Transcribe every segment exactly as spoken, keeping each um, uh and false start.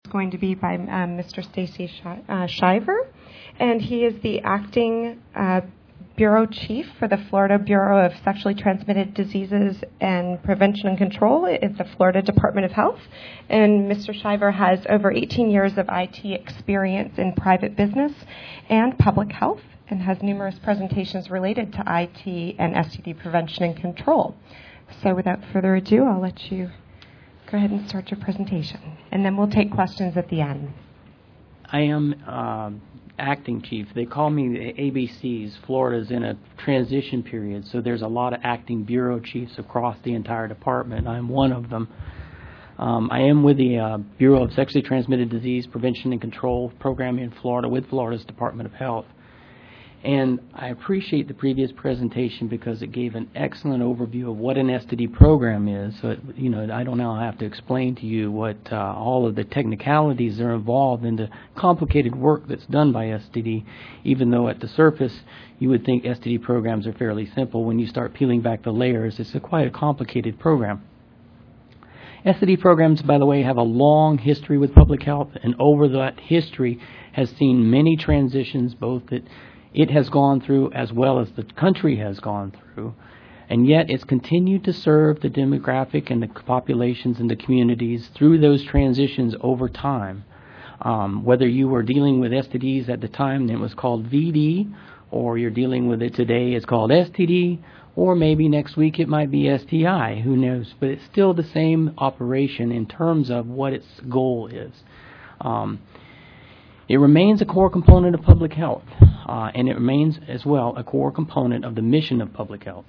Going to be by um, Mister Stacy Shi- uh, Shiver, and he is the acting uh, bureau chief for the Florida Bureau of Sexually Transmitted Diseases and Prevention and Control at the Florida Department of Health. And Mister Shiver has over eighteen years of I T experience in private business and public health, and has numerous presentations related to I T and S T D prevention and control. So without further ado, I'll let you go ahead and start your presentation, and then we'll take questions at the end. I am uh, acting chief. They call me the A B Cs. Florida's in a transition period, so there's a lot of acting bureau chiefs across the entire department. I'm one of them. Um, I am with the uh, Bureau of Sexually Transmitted Disease Prevention and Control program in Florida with Florida's Department of Health. And I appreciate the previous presentation because it gave an excellent overview of what an S T D program is. So, it, you know, I don't now have to explain to you what uh, all of the technicalities are involved in the complicated work that's done by S T D, even though at the surface you would think S T D programs are fairly simple. When you start peeling back the layers, it's a quite a complicated program. S T D programs, by the way, have a long history with public health, and over that history has seen many transitions, both that it has gone through as well as the country has gone through, and yet it's continued to serve the demographic and the populations and the communities through those transitions over time. Um, whether you were dealing with S T Ds at the time that was called V D, or you're dealing with it today, it's called S T D, or maybe next week it might be S T I, who knows, but it's still the same operation in terms of what its goal is. Um, It remains a core component of public health, uh, and it remains as well a core component of the mission of public health.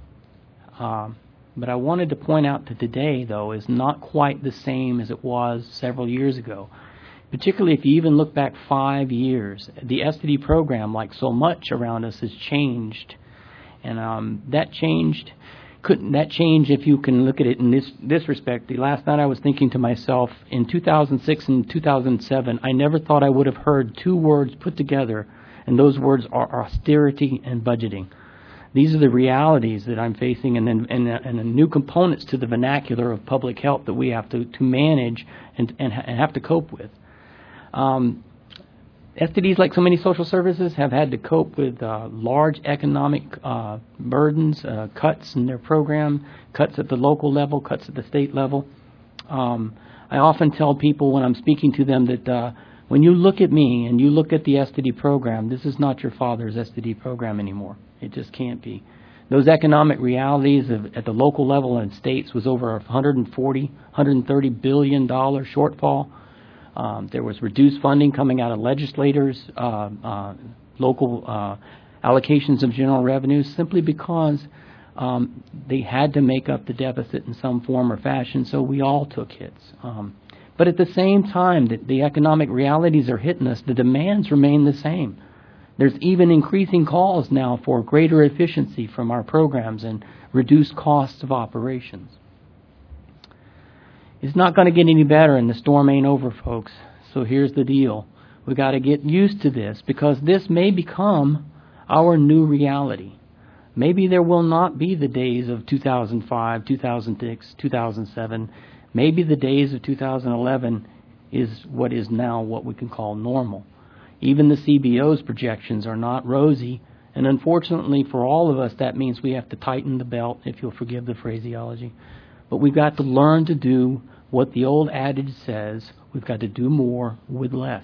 Um, but I wanted to point out that today, though, is not quite the same as it was several years ago. Particularly if you even look back five years, the S T D program, like so much around us, has changed, and um, that changed. Couldn't that change if you can look at it in this this respect? The last night I was thinking to myself, in two thousand six and two thousand seven, I never thought I would have heard two words put together, and those words are austerity and budgeting. These are the realities that I'm facing, and then and, and the new components to the vernacular of public health that we have to, to manage and, and, and have to cope with. Um, S T Ds, like so many social services, have had to cope with uh, large economic uh, burdens, uh, cuts in their program, cuts at the local level, cuts at the state level. Um, I often tell people when I'm speaking to them that uh, when you look at me and you look at the S T D program, this is not your father's S T D program anymore. It just can't be. Those economic realities of, at the local level and states was over a one hundred forty, one hundred thirty billion dollars shortfall. Um, there was reduced funding coming out of legislators, uh, uh, local uh, allocations of general revenues, simply because um, they had to make up the deficit in some form or fashion, so we all took hits. Um, but at the same time that the economic realities are hitting us, the demands remain the same. There's even increasing calls now for greater efficiency from our programs and reduced costs of operations. It's not going to get any better, and the storm ain't over, folks. So here's the deal. We got to get used to this, because this may become our new reality. Maybe there will not be the days of two thousand five, two thousand six, two thousand seven. Maybe the days of two thousand eleven is what is now what we can call normal. Even the C B O's projections are not rosy, and unfortunately for all of us, that means we have to tighten the belt, if you'll forgive the phraseology. But we've got to learn to do what the old adage says, we've got to do more with less.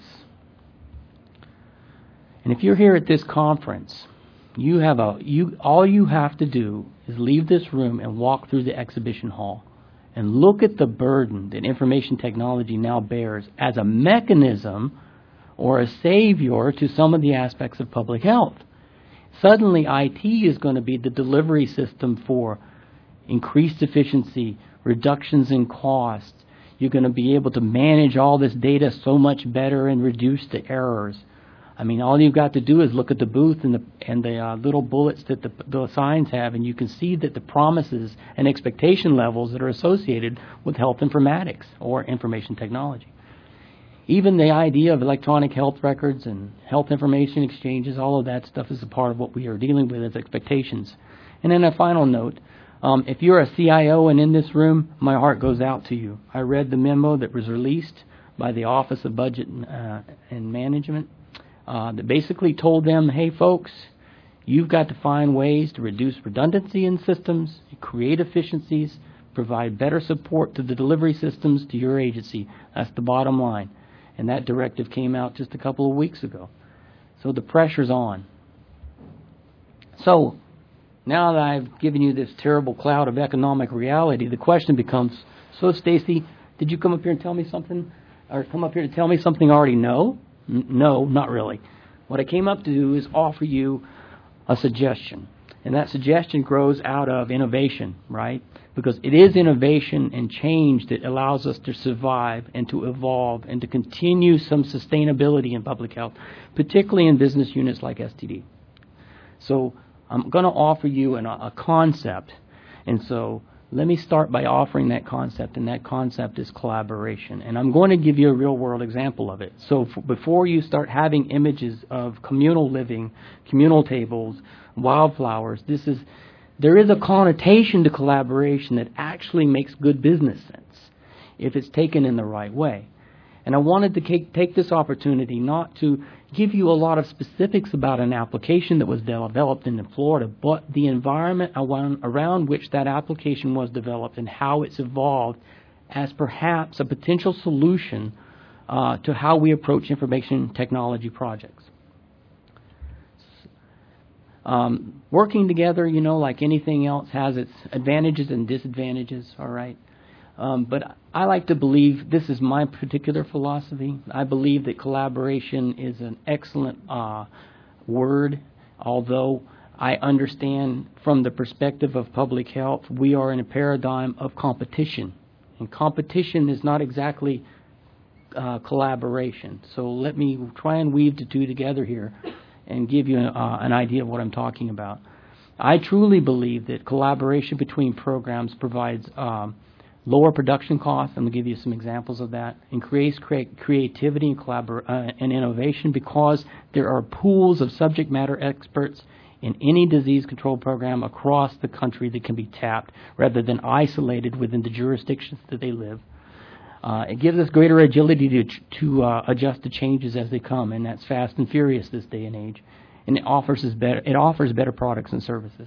And if you're here at this conference, you have a you all you have to do is leave this room and walk through the exhibition hall and look at the burden that information technology now bears as a mechanism or a savior to some of the aspects of public health. Suddenly I T is going to be the delivery system for increased efficiency, reductions in costs. You're going to be able to manage all this data so much better and reduce the errors. I mean, all you've got to do is look at the booth and the and the uh, little bullets that the, the signs have, and you can see that the promises and expectation levels that are associated with health informatics or information technology. Even the idea of electronic health records and health information exchanges, all of that stuff is a part of what we are dealing with as expectations. And then a final note, Um, if you're a C I O and in this room, my heart goes out to you. I read the memo that was released by the Office of Budget and, uh, and Management uh, that basically told them, hey, folks, you've got to find ways to reduce redundancy in systems, create efficiencies, provide better support to the delivery systems to your agency. That's the bottom line. And that directive came out just a couple of weeks ago. So the pressure's on. So now that I've given you this terrible cloud of economic reality, the question becomes, so Stacy, did you come up here and tell me something, or come up here to tell me something I already know? N- no, not really. What I came up to do is offer you a suggestion. And that suggestion grows out of innovation, right? Because it is innovation and change that allows us to survive and to evolve and to continue some sustainability in public health, particularly in business units like S T D. So I'm going to offer you an, a concept. And so let me start by offering that concept, and that concept is collaboration. And I'm going to give you a real-world example of it. So f- before you start having images of communal living, communal tables, wildflowers, this is there is a connotation to collaboration that actually makes good business sense if it's taken in the right way. And I wanted to take, take this opportunity not to give you a lot of specifics about an application that was developed in Florida, but the environment around, around which that application was developed and how it's evolved as perhaps a potential solution uh, to how we approach information technology projects. Um, working together, you know, like anything else, has its advantages and disadvantages, all right? Um, but I like to believe, this is my particular philosophy, I believe that collaboration is an excellent uh, word, although I understand from the perspective of public health, we are in a paradigm of competition. And competition is not exactly uh, collaboration. So let me try and weave the two together here and give you uh, an idea of what I'm talking about. I truly believe that collaboration between programs provides um, lower production costs. I'm going to give you some examples of that. Increase crea- creativity and, collabor- uh, and innovation because there are pools of subject matter experts in any disease control program across the country that can be tapped rather than isolated within the jurisdictions that they live. Uh, it gives us greater agility to, to uh, adjust to changes as they come, and that's fast and furious this day and age. And it offers us better. It offers better products and services.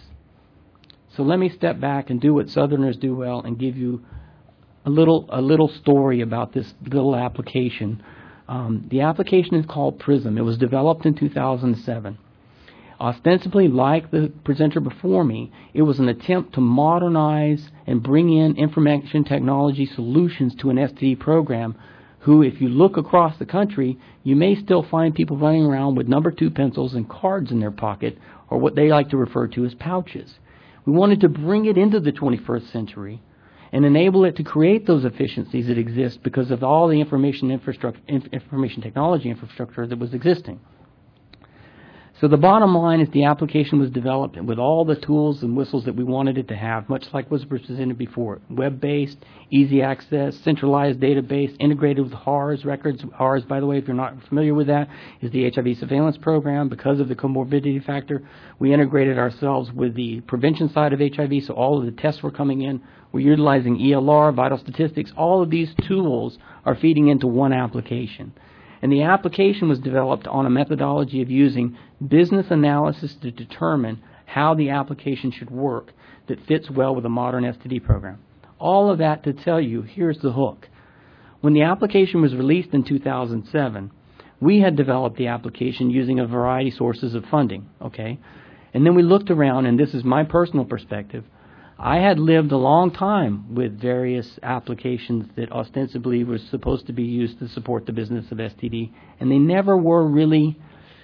So let me step back and do what Southerners do well, and give you a little a little story about this little application. Um, the application is called PRISM. It was developed in two thousand seven. Ostensibly, like the presenter before me, it was an attempt to modernize and bring in information technology solutions to an S T D program who, if you look across the country, you may still find people running around with number two pencils and cards in their pocket, or what they like to refer to as pouches. We wanted to bring it into the twenty-first century and enable it to create those efficiencies that exist because of all the information infrastructure, information technology infrastructure that was existing. So the bottom line is the application was developed with all the tools and whistles that we wanted it to have, much like was presented before. Web-based, easy access, centralized database, integrated with H A R S records. H A R S, by the way, if you're not familiar with that, is the H I V surveillance program. Because of the comorbidity factor, we integrated ourselves with the prevention side of H I V, so all of the tests were coming in. We're utilizing E L R, vital statistics. All of these tools are feeding into one application. And the application was developed on a methodology of using business analysis to determine how the application should work that fits well with a modern S T D program. All of that to tell you, here's the hook. When the application was released in two thousand seven, we had developed the application using a variety of sources of funding, okay? And then we looked around, and this is my personal perspective. I had lived a long time with various applications that ostensibly were supposed to be used to support the business of S T D, and they never were really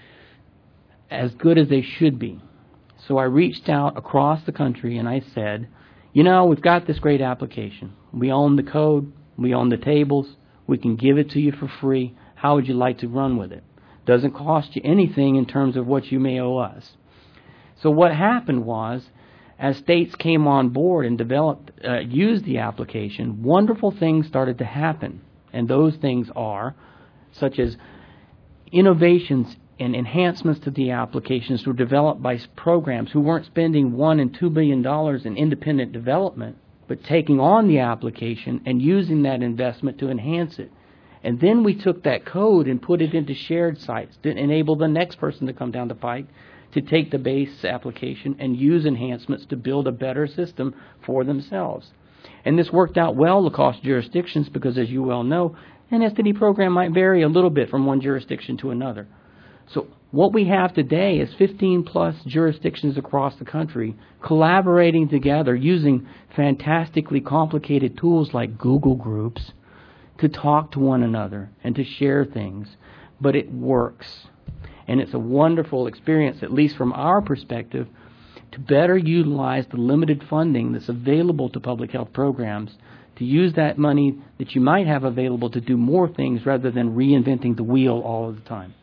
as good as they should be. So I reached out across the country and I said, you know, we've got this great application. We own the code. We own the tables. We can give it to you for free. How would you like to run with it? Doesn't cost you anything in terms of what you may owe us. So what happened was, as states came on board and developed, uh, used the application, wonderful things started to happen. And those things are such as innovations and enhancements to the applications were developed by programs who weren't spending one and two billion dollars in independent development, but taking on the application and using that investment to enhance it. And then we took that code and put it into shared sites to enable the next person to come down the pike to take the base application and use enhancements to build a better system for themselves. And this worked out well across jurisdictions because, as you well know, an S T D program might vary a little bit from one jurisdiction to another. So what we have today is fifteen plus jurisdictions across the country collaborating together using fantastically complicated tools like Google Groups to talk to one another and to share things. But it works. And it's a wonderful experience, at least from our perspective, to better utilize the limited funding that's available to public health programs, to use that money that you might have available to do more things rather than reinventing the wheel all of the time.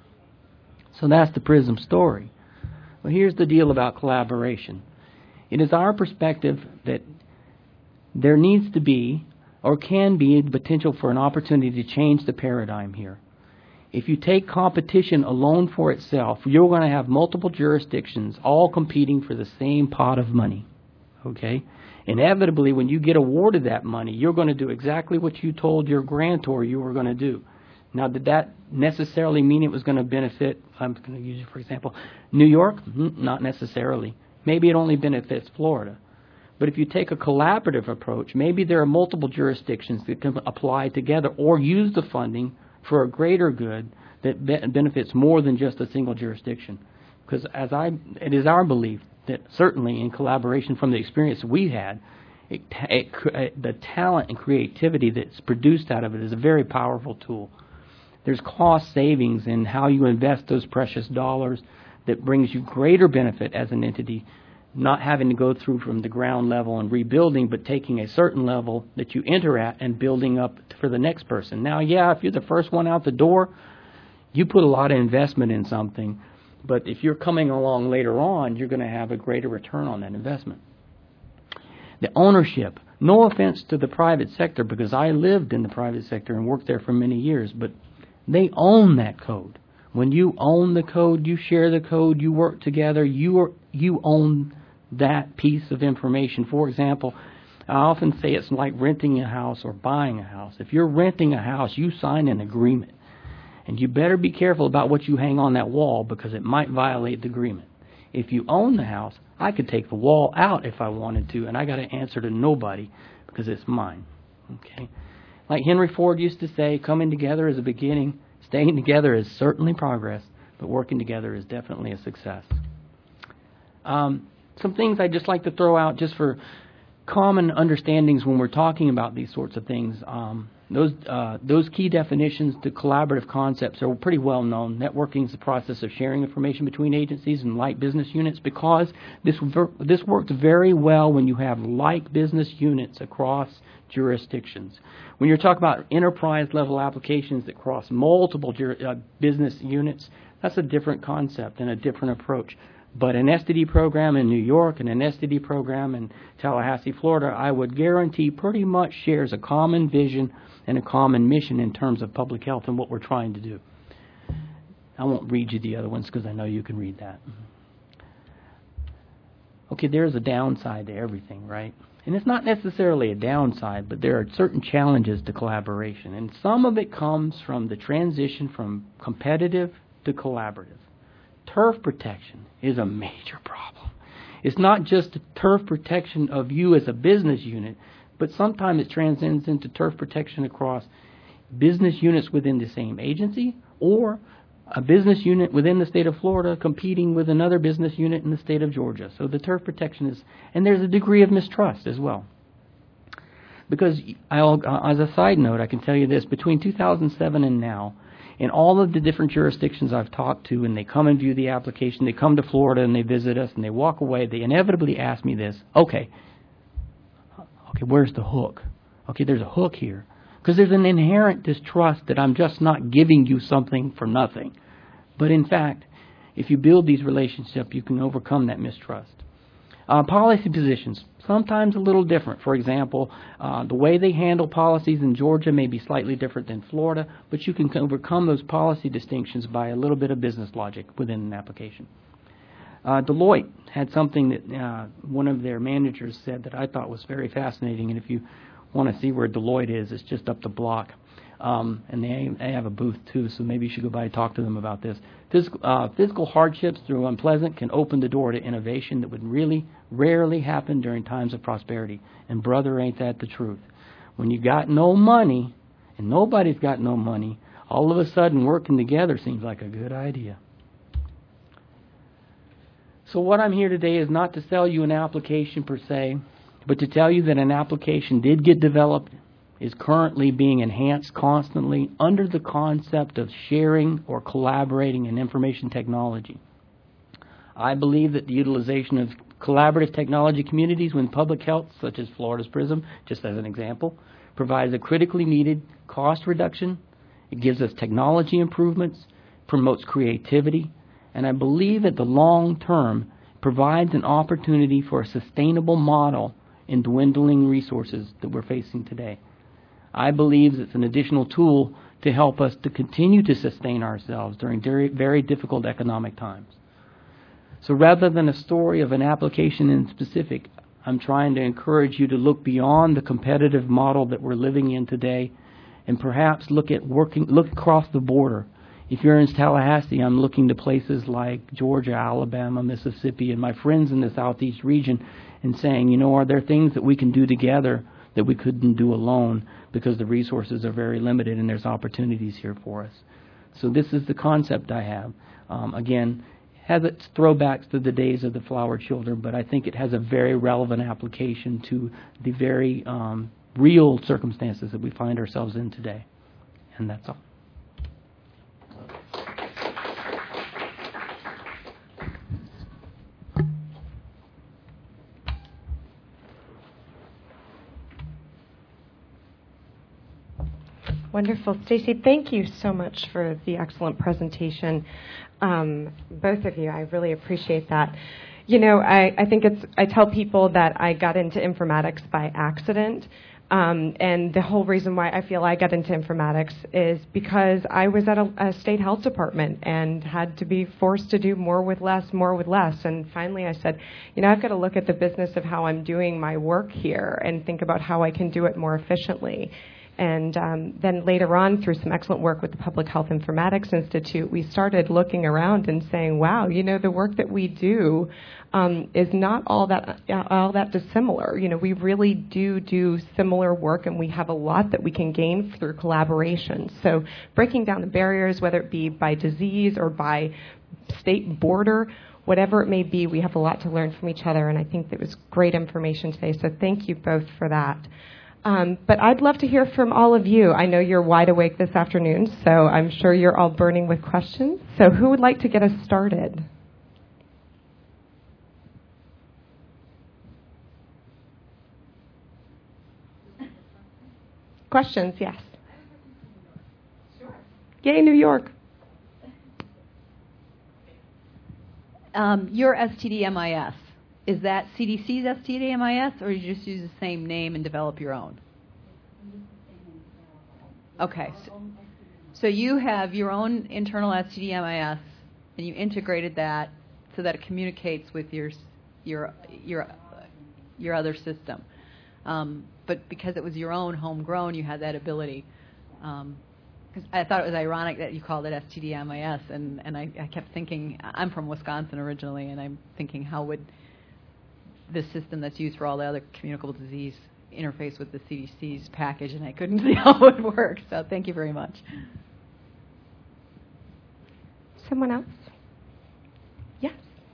So that's the PRISM story. Well, here's the deal about collaboration. It is our perspective that there needs to be, or can be, the potential for an opportunity to change the paradigm here. If you take competition alone for itself, you're going to have multiple jurisdictions all competing for the same pot of money. Okay? Inevitably, when you get awarded that money, you're going to do exactly what you told your grantor you were going to do. Now, did that necessarily mean it was going to benefit, I'm going to use it for example, New York? Not necessarily. Maybe it only benefits Florida. But if you take a collaborative approach, maybe there are multiple jurisdictions that can apply together or use the funding for a greater good that be- benefits more than just a single jurisdiction. Because as I, it is our belief that certainly in collaboration from the experience we had, it, it, it, the talent and creativity that's produced out of it is a very powerful tool. There's cost savings in how you invest those precious dollars that brings you greater benefit as an entity, not having to go through from the ground level and rebuilding, but taking a certain level that you enter at and building up for the next person. Now, yeah, if you're the first one out the door, you put a lot of investment in something, but if you're coming along later on, you're going to have a greater return on that investment. The ownership. No offense to the private sector, because I lived in the private sector and worked there for many years, but they own that code. When you own the code, you share the code, you work together, you are, you own that piece of information. For example, I often say it's like renting a house or buying a house. If you're renting a house, you sign an agreement. And you better be careful about what you hang on that wall because it might violate the agreement. If you own the house, I could take the wall out if I wanted to, and I got to answer to nobody because it's mine. Okay? Like Henry Ford used to say, coming together is a beginning, staying together is certainly progress, but working together is definitely a success. Um, some things I'd just like to throw out just for common understandings when we're talking about these sorts of things. Um, those uh, those key definitions to collaborative concepts are pretty well known. Networking is the process of sharing information between agencies and like business units, because this ver- this works very well when you have like business units across jurisdictions. When you're talking about enterprise level applications that cross multiple jur- uh, business units, that's a different concept and a different approach. But an S T D program in New York and an S T D program in Tallahassee, Florida, I would guarantee pretty much shares a common vision and a common mission in terms of public health and what we're trying to do. I won't read you the other ones because I know you can read that. Okay, there's a downside to everything, right? And it's not necessarily a downside, but there are certain challenges to collaboration. And some of it comes from the transition from competitive to collaborative. Turf protection is a major problem. It's not just turf protection of you as a business unit, but sometimes it transcends into turf protection across business units within the same agency or a business unit within the state of Florida competing with another business unit in the state of Georgia. So the turf protection is, and there's a degree of mistrust as well. Because I'll, as a side note, I can tell you this, between two thousand seven and now, in all of the different jurisdictions I've talked to, and they come and view the application, they come to Florida and they visit us and they walk away, they inevitably ask me this, okay, okay, where's the hook? Okay, there's a hook here. Because there's an inherent distrust that I'm just not giving you something for nothing. But in fact, if you build these relationships, you can overcome that mistrust. Uh, policy positions, sometimes a little different. For example, uh, the way they handle policies in Georgia may be slightly different than Florida, but you can overcome those policy distinctions by a little bit of business logic within an application. Uh, Deloitte had something that uh, one of their managers said that I thought was very fascinating, and if you want to see where Deloitte is, it's just up the block. Um, and they, they have a booth too, so maybe you should go by and talk to them about this. Physical, uh, physical hardships through unpleasant can open the door to innovation that would really rarely happen during times of prosperity. And brother, ain't that the truth? When you got no money, and nobody's got no money, all of a sudden working together seems like a good idea. So what I'm here today is not to sell you an application per se, but to tell you that an application did get developed, is currently being enhanced constantly under the concept of sharing or collaborating in information technology. I believe that the utilization of collaborative technology communities within public health, such as Florida's PRISM, just as an example, provides a critically needed cost reduction. It gives us technology improvements, promotes creativity, and I believe at the long term provides an opportunity for a sustainable model in dwindling resources that we're facing today. I believe it's an additional tool to help us to continue to sustain ourselves during very, very difficult economic times. So rather than a story of an application in specific, I'm trying to encourage you to look beyond the competitive model that we're living in today and perhaps look at working, look across the border. If you're in Tallahassee, I'm looking to places like Georgia, Alabama, Mississippi, and my friends in the Southeast region and saying, you know, are there things that we can do together that we couldn't do alone because the resources are very limited and there's opportunities here for us. So this is the concept I have. Um, again, has its throwbacks to the days of the flower children, but I think it has a very relevant application to the very um, real circumstances that we find ourselves in today. And that's all. Wonderful. Stacy, thank you so much for the excellent presentation. Um, both of you, I really appreciate that. You know, I, I think it's, I tell people that I got into informatics by accident. Um, and the whole reason why I feel I got into informatics is because I was at a, a state health department and had to be forced to do more with less, more with less. And finally I said, you know, I've got to look at the business of how I'm doing my work here and think about how I can do it more efficiently. And um, then later on, through some excellent work with the Public Health Informatics Institute, we started looking around and saying, wow, you know, the work that we do um, is not all that uh, all that dissimilar. You know, we really do do similar work, and we have a lot that we can gain through collaboration. So breaking down the barriers, whether it be by disease or by state border, whatever it may be, we have a lot to learn from each other, and I think that was great information today. So thank you both for that. Um, but I'd love to hear from all of you. I know you're wide awake this afternoon, so I'm sure you're all burning with questions. So who would like to get us started? Questions, yes. Sure. Yay, New York. Um, your S T D M I S. Is that C D C's S T D M I S, or you just use the same name and develop your own? Okay. So, so you have your own internal S T D M I S, and you integrated that so that it communicates with your your your your other system. Um, but because it was your own homegrown, you had that ability. Um, Because I thought it was ironic that you called it S T D M I S, and, and I, I kept thinking, I'm from Wisconsin originally, and I'm thinking, how would this system that's used for all the other communicable disease interface with the C D C's package, and I couldn't see how it would work. So thank you very much. Someone else? Yes.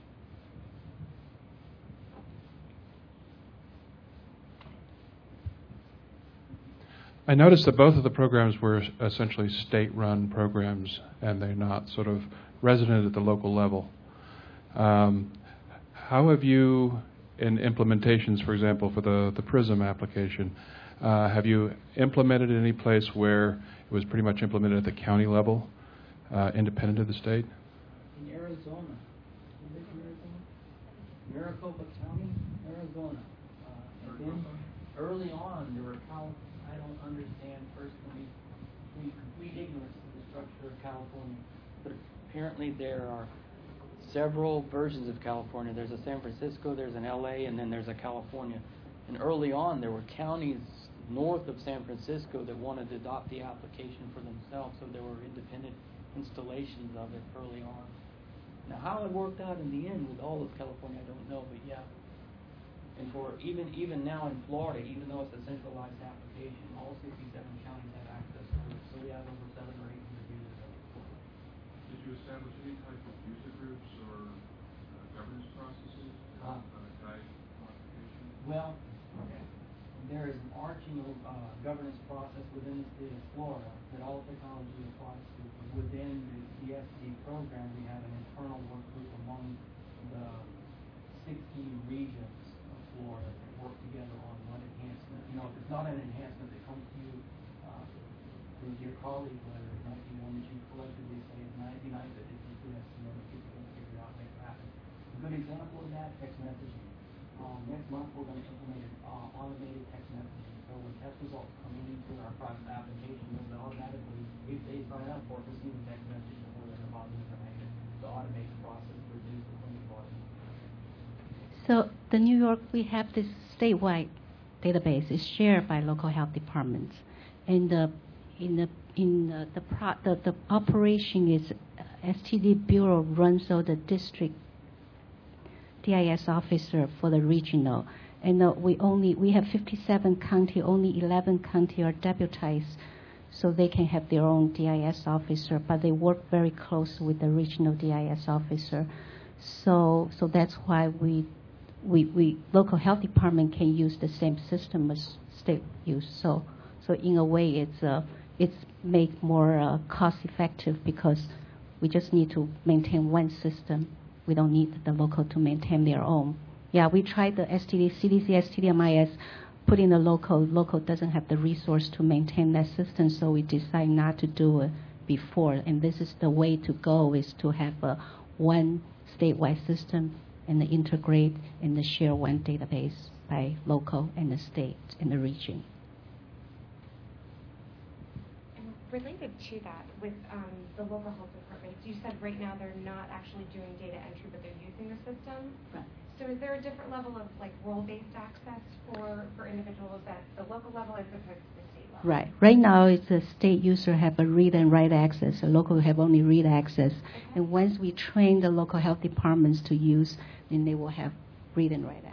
I noticed that both of the programs were essentially state-run programs, and they're not sort of resident at the local level. Um, how have you, in implementations, for example, for the, the PRISM application, uh, have you implemented it any place where it was pretty much implemented at the county level, uh, independent of the state? In Arizona. You live in Arizona? Maricopa County, Arizona. Uh, and then early on, there were Cal- I don't understand personally the complete ignorance of the structure of California, but apparently there are several versions of California. There's a San Francisco, there's an L A, and then there's a California. And early on, there were counties north of San Francisco that wanted to adopt the application for themselves, so there were independent installations of it early on. Now, how it worked out in the end with all of California, I don't know, but yeah. And for even even now in Florida, even though it's a centralized application, all sixty-seven counties have access to it, so we have over seven or eight hundred users of it. Did you establish any type of user groups or uh, governance processes to Uh, uh, guide modification? Well, there is an arching uh, governance process within the state of Florida that all technology applies to. But within the, the S D program, we have an internal work group among the sixteen regions of Florida that work together on what enhancement. You know, if it's not an enhancement that comes to you uh, through your colleague, whether it might be one that you collectively say is ninety-nine, but it's a good estimate of people can figure out make it happen. A good example of that, text messaging. Um, next month, we're going to implement uh, automated text messaging. So when test results come into our process application, we'll automatically, if they sign up for it, receive a text message before they're about the information to automate the process to reduce the clinic volume. So the New York, we have this statewide database. It's shared by local health departments, and the in the in the the, pro, the, the operation is uh, S T D Bureau runs all the district D I S officer for the regional, and uh, we only we have fifty-seven county, only eleven county are deputized, so they can have their own D I S officer, but they work very close with the regional D I S officer. So so that's why we we we local health department can use the same system as state use. So so in a way it's uh, it's make more uh, cost effective because we just need to maintain one system. We don't need the local to maintain their own. Yeah, we tried the S T D, C D C, S T D M I S, put in the local. Local doesn't have the resource to maintain that system, so we decided not to do it before. And this is the way to go, is to have a one statewide system and integrate and the share one database by local and the state and the region. Related to that, with um, the local health departments, you said right now they're not actually doing data entry, but they're using the system. Right. So is there a different level of like role-based access for, for individuals at the local level as opposed to the state level? Right. Right now, it's a state user have a read and write access. A local have only read access. Okay. And once we train the local health departments to use, then they will have read and write access.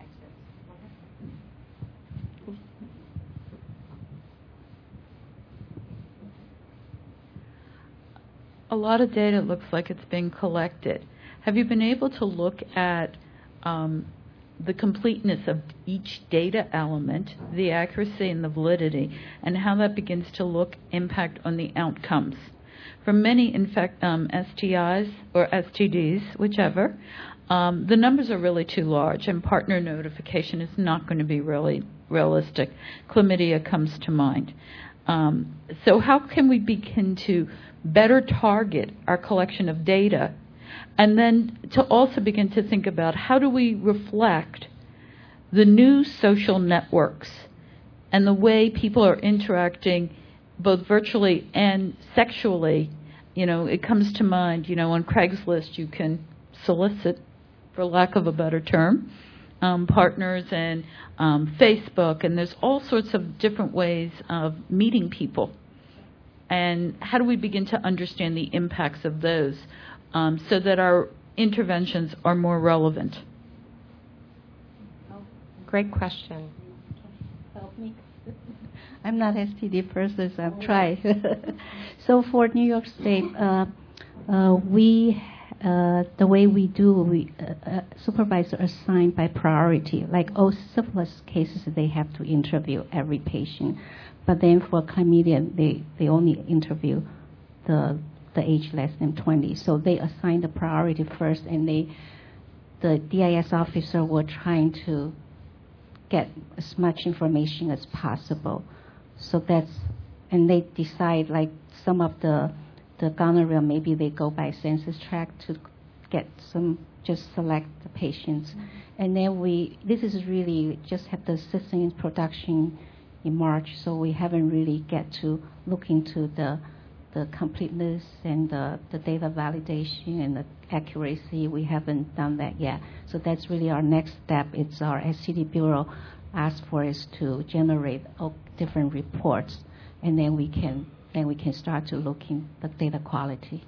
A lot of data looks like it's being collected. Have you been able to look at um, the completeness of each data element, the accuracy and the validity, and how that begins to look impact on the outcomes? For many infect, um, S T Is or S T Ds, whichever, um, the numbers are really too large, and partner notification is not going to be really realistic. Chlamydia comes to mind. Um, so how can we begin to better target our collection of data, and then to also begin to think about how do we reflect the new social networks and the way people are interacting both virtually and sexually. You know, it comes to mind, you know, on Craigslist you can solicit, for lack of a better term, um, partners, and um, Facebook, and there's all sorts of different ways of meeting people. And how do we begin to understand the impacts of those um, so that our interventions are more relevant? Great question. Help me. I'm not S T D person, so I've tried. So for New York State, uh, uh, we uh, the way we do, we uh, uh, supervisor assigned by priority. Like all syphilis cases, they have to interview every patient. But then for chlamydia, they, they only interview the the age less than twenty. So they assign the priority first, and they the D I S officer were trying to get as much information as possible. So that's, and they decide like some of the the gonorrhea, maybe they go by census tract to get some, just select the patients. Mm-hmm. And then we, this is really just have the system in production in March, so we haven't really get to look into the the completeness and the, the data validation and the accuracy. We haven't done that yet. So that's really our next step. It's our S T D Bureau ask for us to generate uh, different reports, and then we can then we can start to look in the data quality.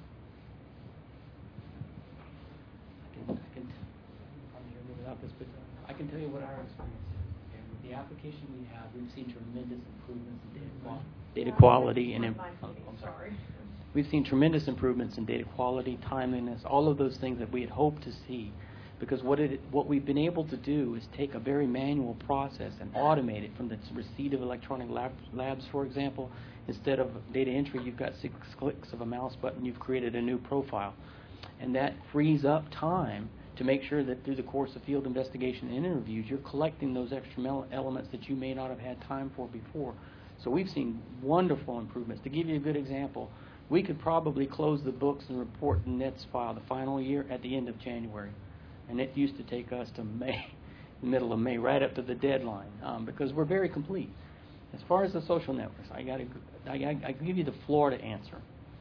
I can, I can, I'm here without this, but I can tell you what our experience is. And with the application we have, we've seen tremendous improvements in data quality, data quality and. Im- oh, I'm sorry. We've seen tremendous improvements in data quality, timeliness, all of those things that we had hoped to see. Because what it, what we've been able to do is take a very manual process and automate it from the receipt of electronic lab, labs, for example. Instead of data entry, you've got six clicks of a mouse button, you've created a new profile. And that frees up time to make sure that through the course of field investigation and interviews, you're collecting those extra elements that you may not have had time for before. So we've seen wonderful improvements. To give you a good example, we could probably close the books and report the N E T S file the final year at the end of January. And it used to take us to May, the middle of May, right up to the deadline, um, because we're very complete. As far as the social networks, I got to I, I give you the Florida answer.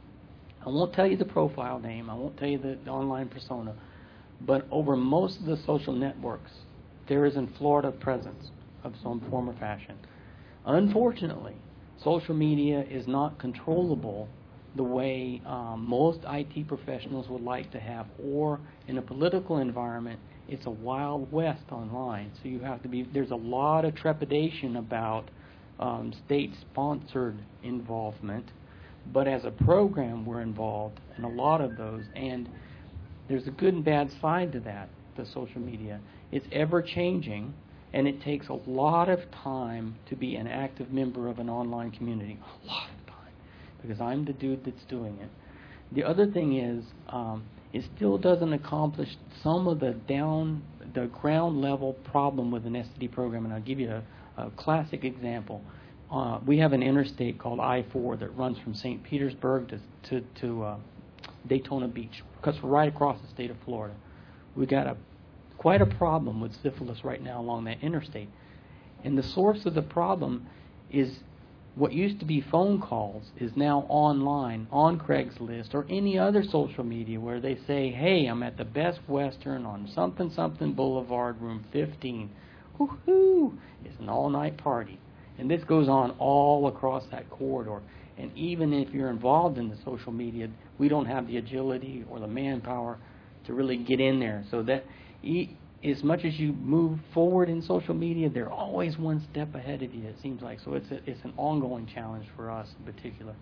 I won't tell you the profile name. I won't tell you the online persona. But over most of the social networks, there is in Florida presence of some form or fashion. Unfortunately, social media is not controllable the way um, most I T professionals would like to have, or in a political environment, it's a wild west online. So you have to be, there's a lot of trepidation about um, state-sponsored involvement, but as a program, we're involved in a lot of those, and there's a good and bad side to that, the social media. It's ever-changing, and it takes a lot of time to be an active member of an online community, a lot of time, because I'm the dude that's doing it. The other thing is, um, it still doesn't accomplish some of the down, the ground level problem with an S T D program, and I'll give you a, a classic example. Uh, we have an interstate called I four that runs from Saint Petersburg to to, to uh, Daytona Beach, cuts right across the state of Florida. We got a quite a problem with syphilis right now along that interstate, and the source of the problem is what used to be phone calls is now online on Craigslist or any other social media where they say, hey, I'm at the Best Western on something something Boulevard, room fifteen. Woohoo! It's an all-night party. And this goes on all across that corridor. And even if you're involved in the social media, we don't have the agility or the manpower to really get in there. So that e- as much as you move forward in social media, they're always one step ahead of you, it seems like. So it's a, it's an ongoing challenge for us in particular.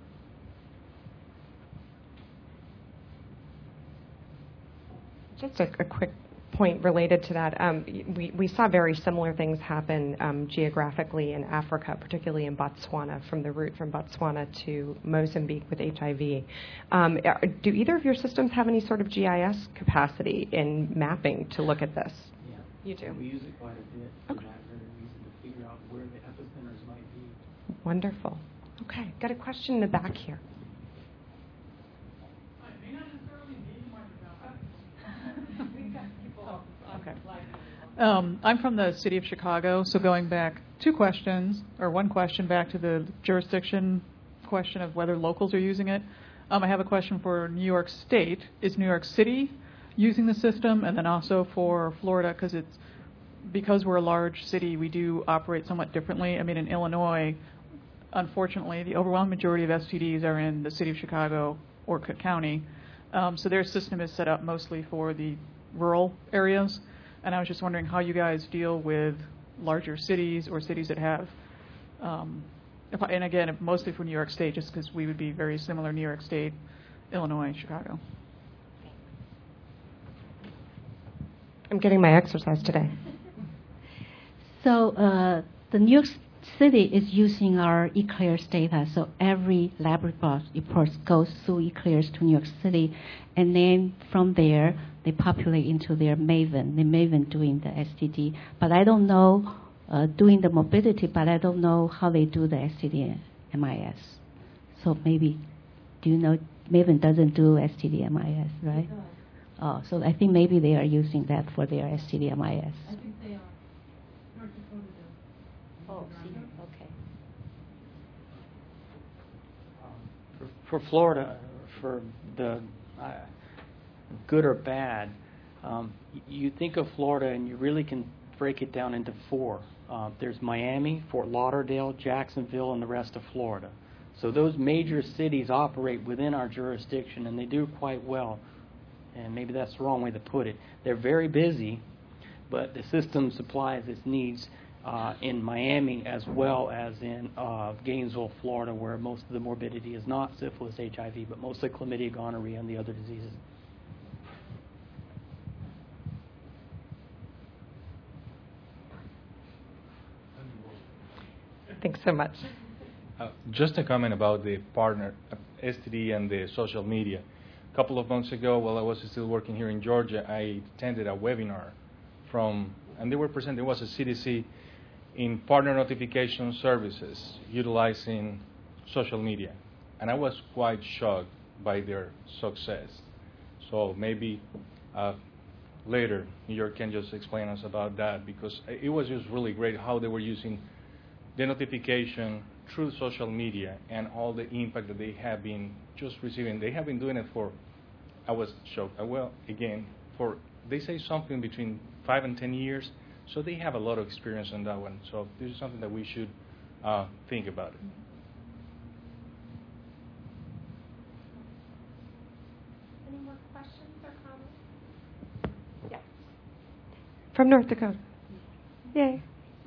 Just a, a quick point related to that. Um, we, we saw very similar things happen um, geographically in Africa, particularly in Botswana, from the route from Botswana to Mozambique with H I V. Um, are, do either of your systems have any sort of G I S capacity in mapping to look at this? Yeah. You do? We use it quite a bit for Okay. that very reason, to figure out where the epicenters might be. Wonderful. Okay, got a question in the back here. Okay. Um, I'm from the city of Chicago, so going back two questions, or one question back to the jurisdiction question of whether locals are using it. Um, I have a question for New York State. Is New York City using the system? And then also for Florida, because it's because we're a large city, we do operate somewhat differently. I mean, in Illinois, unfortunately, the overwhelming majority of S T Ds are in the city of Chicago or Cook County. Um, so their system is set up mostly for the rural areas. And I was just wondering how you guys deal with larger cities or cities that have, um, if I, and again, if mostly for New York State, just because we would be very similar, New York State, Illinois, Chicago. I'm getting my exercise today. So uh, the New York City is using our eClears data. So every lab report, report goes through eClears to New York City, and then from there they populate into their Maven. The Maven doing the S T D, but I don't know uh, doing the mobility, but I don't know how they do the S T D M I S. So maybe, do you know Maven doesn't do S T D M I S, right? Oh, so I think maybe they are using that for their S T D M I S. I think they are. North Dakota does. Oh, see, okay. For, for Florida, for the uh, good or bad, um, y- you think of Florida and you really can break it down into four Uh, there's Miami, Fort Lauderdale, Jacksonville, and the rest of Florida. So those major cities operate within our jurisdiction, and they do quite well. And maybe that's the wrong way to put it. They're very busy, but the system supplies its needs uh, in Miami as well as in uh, Gainesville, Florida, where most of the morbidity is not syphilis, H I V, but mostly chlamydia, gonorrhea, and the other diseases. Thanks so much. Uh, just a comment about the partner, uh, S T D and the social media. A couple of months ago, while I was still working here in Georgia, I attended a webinar from, and they were presenting, it was a C D C in partner notification services utilizing social media. And I was quite shocked by their success. So maybe uh, later, New York can just explain us about that, because it was just really great how they were using the notification through social media and all the impact that they have been just receiving. They have been doing it for, I was shocked, uh, well, again, for, they say something between five and ten years, so they have a lot of experience on that one. So this is something that we should uh, think about it. Any more questions or comments? Yes. From North Dakota. Yay.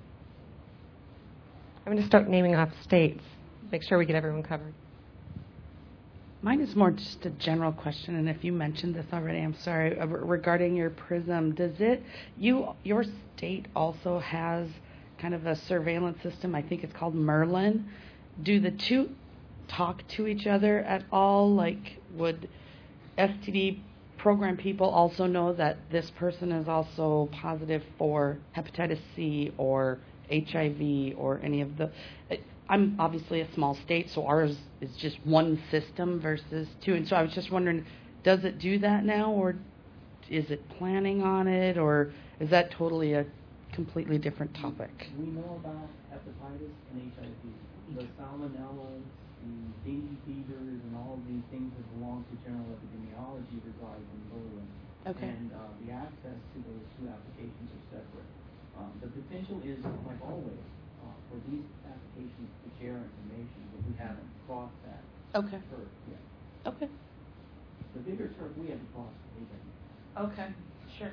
I'm going to start naming off states. Make sure we get everyone covered. Mine is more just a general question, and if you mentioned this already, I'm sorry, uh, regarding your PRISM. Does it, you, your state also has kind of a surveillance system, I think it's called Merlin. Do the two talk to each other at all? Like, would S T D program people also know that this person is also positive for hepatitis C or H I V or any of the... I'm obviously a small state, so ours is just one system versus two. And so I was just wondering, does it do that now, or is it planning on it, or is that totally a completely different topic? We know about hepatitis and H I V. The salmonellas, the dengue fevers, and all of these things that belong to general epidemiology reside in Merlin. Okay. And uh, the access to those two applications are separate. Um, the potential is, like always, uh, for these applications to share information, but we haven't crossed that Okay. turf yet. Okay. The bigger turf we haven't crossed is H I V. Okay. Sure.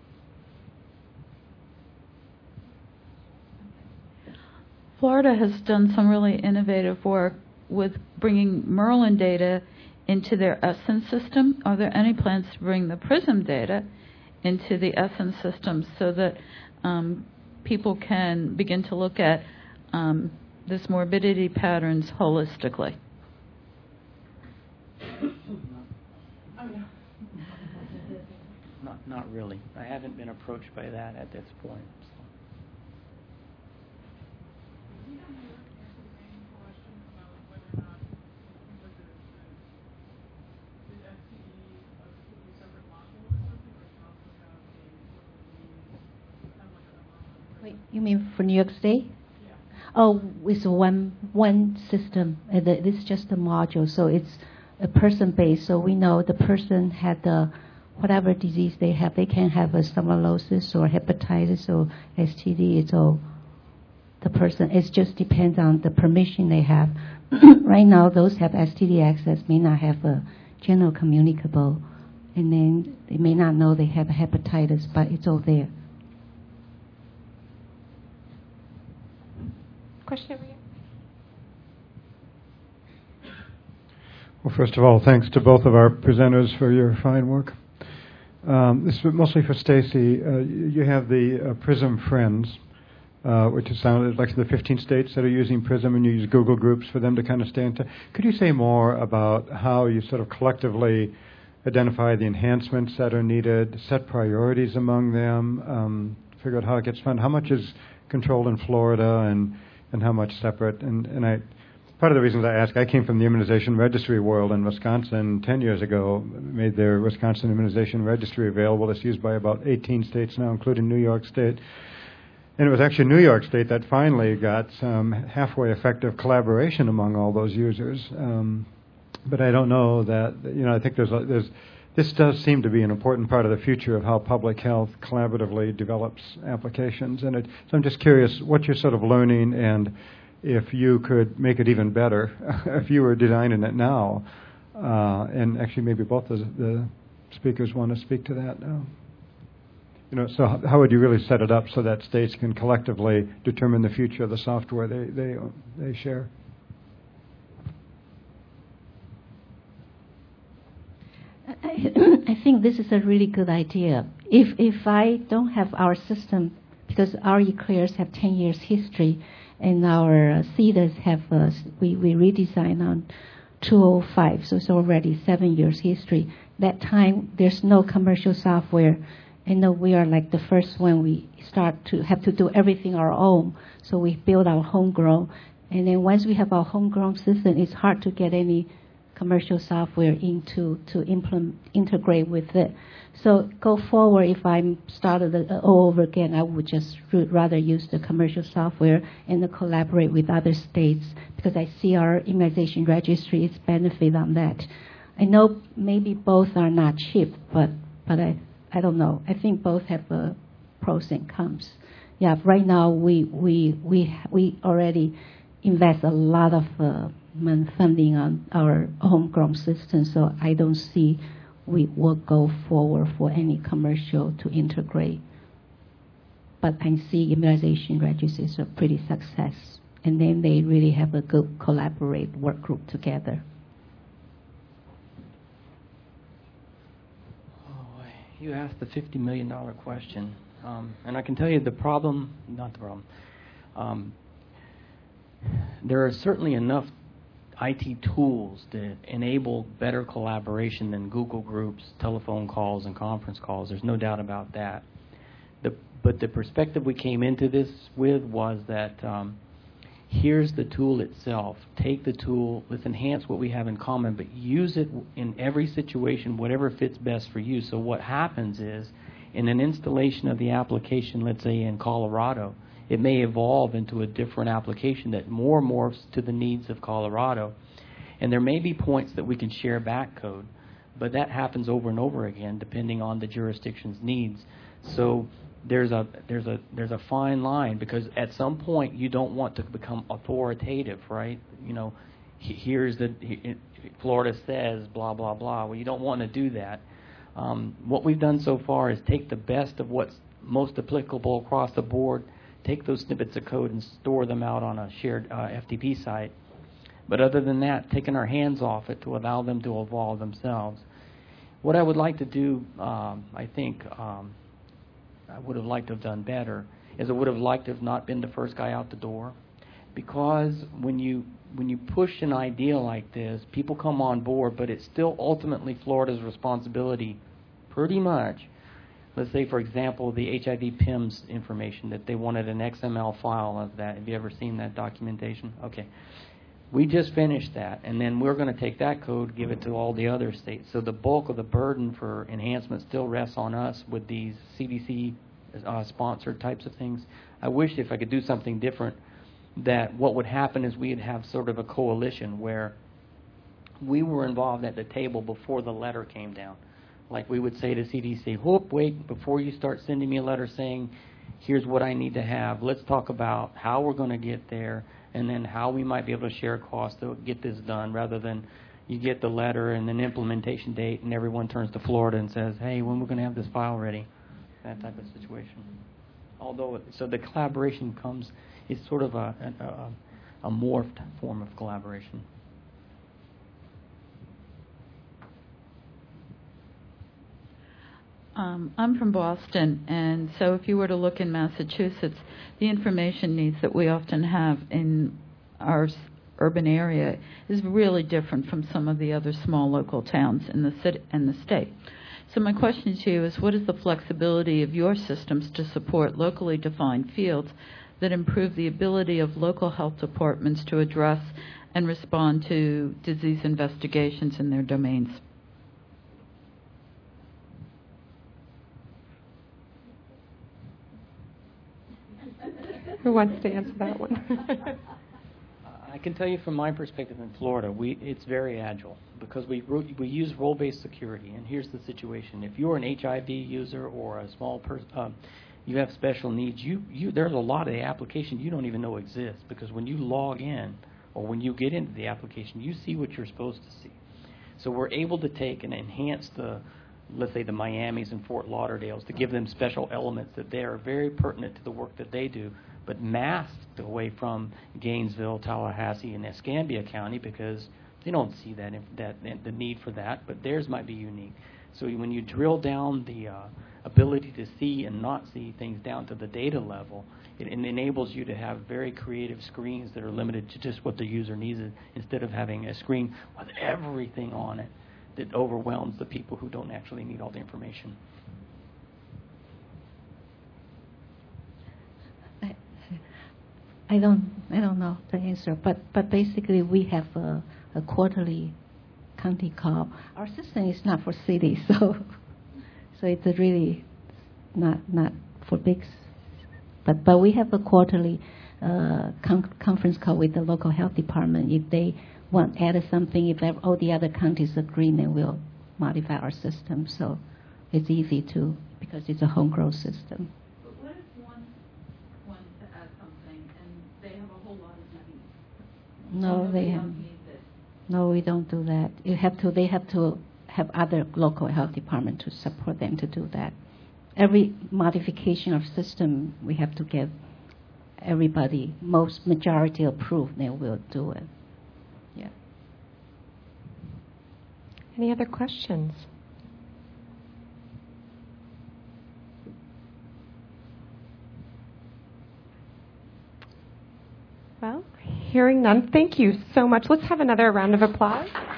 Florida has done some really innovative work with bringing Merlin data into their Essence system. Are there any plans to bring the PRISM data into the Essence system so that um, people can begin to look at um, this morbidity patterns holistically? Not, not really. I haven't been approached by that at this point. So. Wait, you mean for New York State? Yeah. Oh, it's one one system. Uh, the, this is just a module, so it's a person-based. So we know the person had the whatever disease they have. They can have a salmonellosis or hepatitis or S T D. It's all the person. It just depends on the permission they have. Right now, those have S T D access may not have a general communicable, and then they may not know they have a hepatitis, but it's all there. Question over here. Well, first of all, thanks to both of our presenters for your fine work. Um, this is mostly for Stacy. Uh, you have the uh, PRISM Friends, uh, which is sounded like the fifteen states that are using PRISM, and you use Google Groups for them to kind of stay in touch. Could you say more about how you sort of collectively identify the enhancements that are needed, set priorities among them, um, figure out how it gets funded? How much is controlled in Florida, and and how much separate? And, and I, part of the reasons I ask, I came from the immunization registry world in Wisconsin ten years ago, made their Wisconsin immunization registry available. It's used by about eighteen states now, including New York State. And it was actually New York State that finally got some halfway effective collaboration among all those users. Um, but I don't know that, you know, I think there's, there's this does seem to be an important part of the future of how public health collaboratively develops applications. And it, so I'm just curious what you're sort of learning, and if you could make it even better if you were designing it now. Uh, and actually, maybe both the, the speakers want to speak to that now. You know, so how would you really set it up so that states can collectively determine the future of the software they they they share? I, I think this is a really good idea. If if I don't have our system, because our eClears have ten years history, and our uh, C D A S have uh, we we redesigned on two thousand five, so it's already seven years history. That time there's no commercial software. I know we are like the first one. We start to have to do everything our own. So we build our homegrown. And then once we have our homegrown system, it's hard to get any commercial software into to implement, integrate with it. So go forward, if I started it all over again, I would just rather use the commercial software and to collaborate with other states, because I see our immunization registry is benefit on that. I know maybe both are not cheap, but but I. I don't know. I think both have uh, pros and cons. Yeah, right now we we we we already invest a lot of uh, funding on our homegrown system, so I don't see we will go forward for any commercial to integrate. But I see immunization registries are pretty success, and then they really have a good collaborate work group together. You asked the fifty million dollars question, um, and I can tell you the problem, not the problem, um, there are certainly enough I T tools that enable better collaboration than Google Groups, telephone calls, and conference calls. There's no doubt about that. The, but the perspective we came into this with was that um, here's the tool itself. Take the tool, let's enhance what we have in common, but use it in every situation, whatever fits best for you. So what happens is, in an installation of the application, let's say in Colorado, it may evolve into a different application that more morphs to the needs of Colorado. And there may be points that we can share back code, but that happens over and over again depending on the jurisdiction's needs. So there's a there's a there's a fine line, because at some point you don't want to become authoritative, right? You know, here's the he, Florida says blah blah blah. Well, you don't want to do that. Um, what we've done so far is take the best of what's most applicable across the board, take those snippets of code and store them out on a shared uh, F T P site. But other than that, taking our hands off it to allow them to evolve themselves. What I would like to do, um, I think. Um, I would have liked to have done better, is I would have liked to have not been the first guy out the door, because when you when you push an idea like this, people come on board, but it's still ultimately Florida's responsibility, pretty much. Let's say, for example, the H I V P I M S information, that they wanted an X M L file of that. Have you ever seen that documentation? Okay. We just finished that, and then we're going to take that code, give it to all the other states. So the bulk of the burden for enhancement still rests on us with these C D C-sponsored uh, types of things. I wish if I could do something different, that what would happen is we'd have sort of a coalition where we were involved at the table before the letter came down. Like we would say to C D C, whoop, wait, before you start sending me a letter saying, here's what I need to have, let's talk about how we're going to get there, and then how we might be able to share costs to get this done, rather than you get the letter and then implementation date and everyone turns to Florida and says, hey, when we're going to have this file ready? That type of situation. Although, so the collaboration comes, it's sort of a, a, a morphed form of collaboration. Um, I'm from Boston, and so if you were to look in Massachusetts, the information needs that we often have in our s- urban area is really different from some of the other small local towns in the city and the state. So my question to you is, what is the flexibility of your systems to support locally defined fields that improve the ability of local health departments to address and respond to disease investigations in their domains? Who wants to answer that one? I can tell you from my perspective in Florida, we it's very agile because we ro- we use role-based security. And here's the situation: if you're an H I V user or a small person, um, you have special needs. You you there's a lot of the application you don't even know exists because when you log in or when you get into the application, you see what you're supposed to see. So we're able to take and enhance the, let's say, the Miamis and Fort Lauderdales to give them special elements that they are very pertinent to the work that they do, but masked away from Gainesville, Tallahassee, and Escambia County because they don't see that, that the need for that, but theirs might be unique. So when you drill down the uh, ability to see and not see things down to the data level, it, it enables you to have very creative screens that are limited to just what the user needs instead of having a screen with everything on it that overwhelms the people who don't actually need all the information. I, I don't I don't know the answer, but, but basically we have a, a quarterly county call. Our system is not for cities, so so it's a really not not for big. But but we have a quarterly uh, con- conference call with the local health department. If they want add something, if all the other counties agree, then we'll modify our system. So it's easy to because it's a homegrown system. But what if one wants to add something and they have a whole lot of money? No, they haven't. No, we don't do that. You have to. They have to have other local health department to support them to do that. Every modification of system, we have to get everybody, most majority approved. They will do it. Yeah. Any other questions? Well, hearing none, thank you so much. Let's have another round of applause.